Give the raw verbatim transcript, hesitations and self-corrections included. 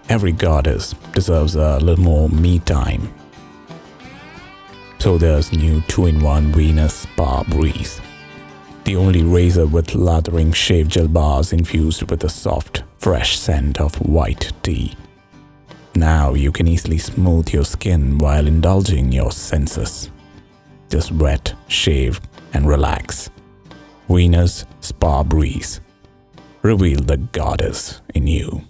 Every goddess deserves a little more me time. So there's new two in one Venus Spa Breeze. The only razor with lathering shave gel bars infused with a soft, fresh scent of white tea. Now you can easily smooth your skin while indulging your senses. Just wet, shave, and relax. Venus Spa Breeze. Reveal the goddess in you.